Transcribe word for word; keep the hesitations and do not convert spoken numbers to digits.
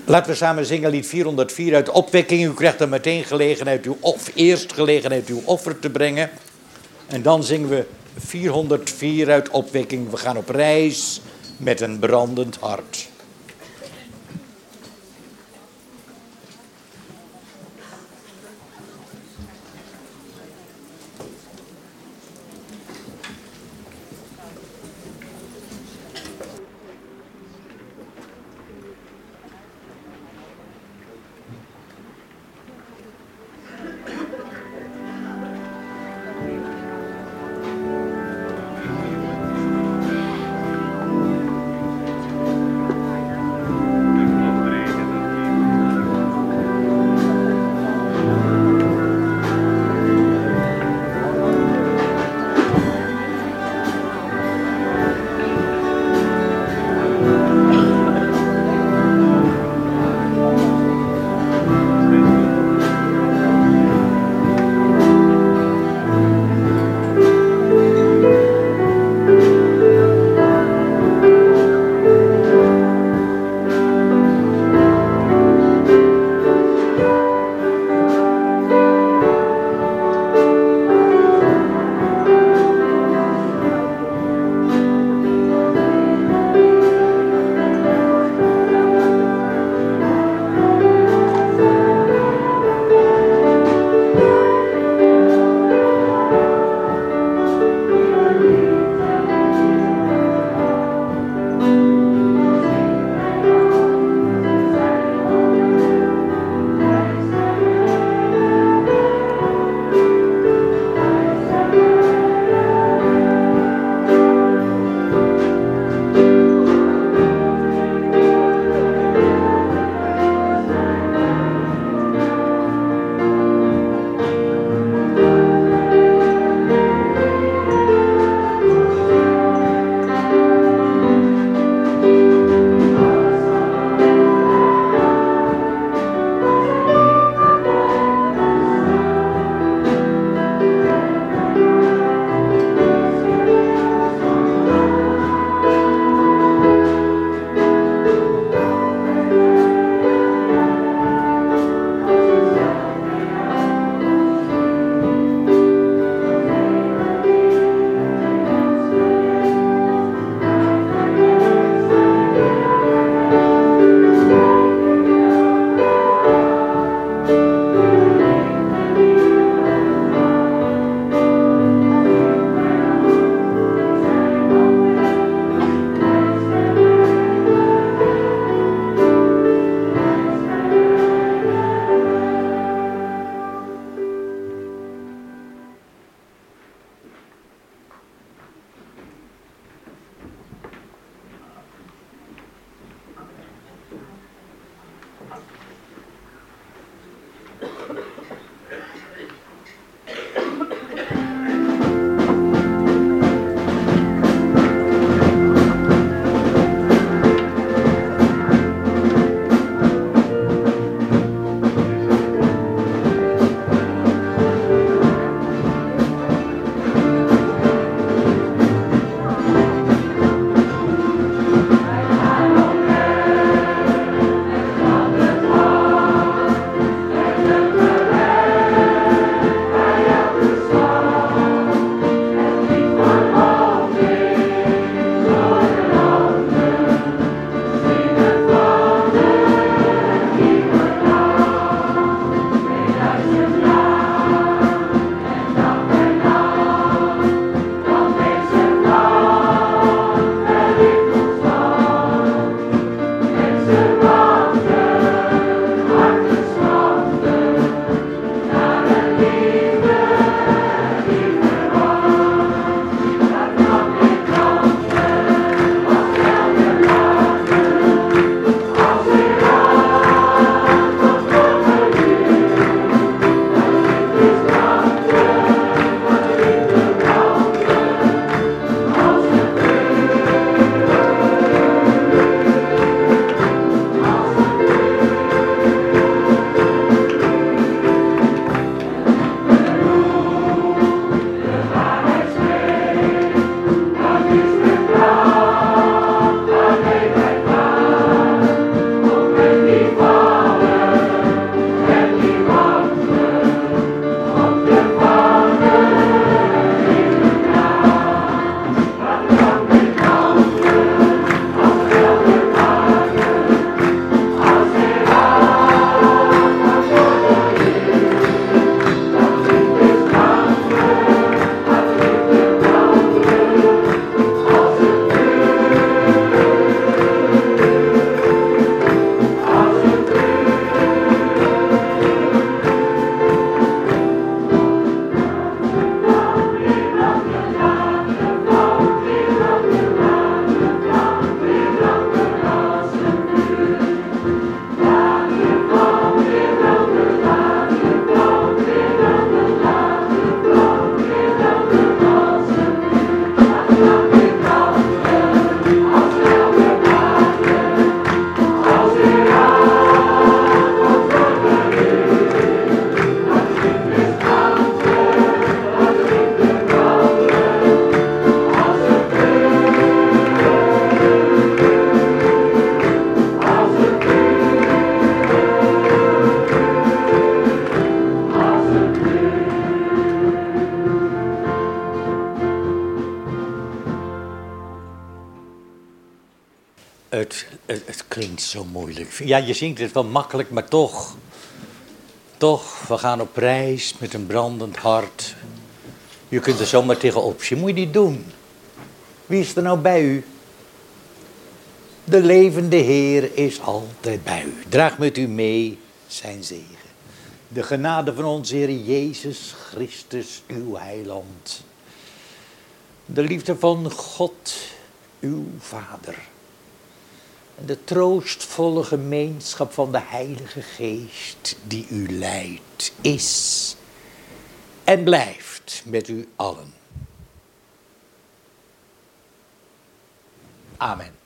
Laten we samen zingen lied vierhonderdvier uit opwekking. U krijgt dan meteen gelegenheid, uw, of eerst gelegenheid uw offer te brengen. En dan zingen we vierhonderdvier uit opwekking. We gaan op reis met een brandend hart. Het klinkt zo moeilijk. Ja, je zingt het wel makkelijk, maar toch. Toch, we gaan op reis met een brandend hart. Je kunt er zomaar tegenop zien. Moet je niet doen. Wie is er nou bij u? De levende Heer is altijd bij u. Draag met u mee zijn zegen. De genade van onze Heer Jezus Christus, uw heiland. De liefde van God, uw Vader. En de troostvolle gemeenschap van de Heilige Geest die u leidt, is en blijft met u allen. Amen.